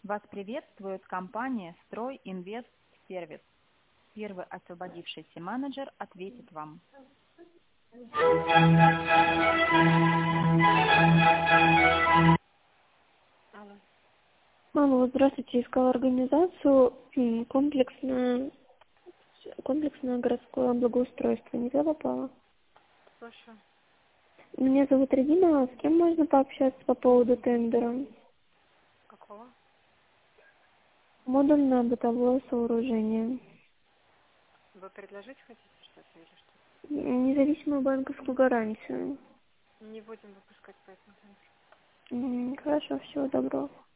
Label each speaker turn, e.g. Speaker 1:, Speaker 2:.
Speaker 1: Вас приветствует компания «Стройинвестсервис». Первый освободившийся менеджер ответит вам. Алло.
Speaker 2: Алло, здравствуйте. Искала организацию комплексное городское благоустройство. Не туда попала?
Speaker 1: Слушаю.
Speaker 2: Меня зовут Регина. С кем можно пообщаться по поводу тендера?
Speaker 1: Какого?
Speaker 2: Модульное бытовое сооружение.
Speaker 1: Вы предложить хотите что-то или что?
Speaker 2: Независимую банковскую гарантию.
Speaker 1: Не будем выпускать по этому тендеру.
Speaker 2: Хорошо, всего доброго.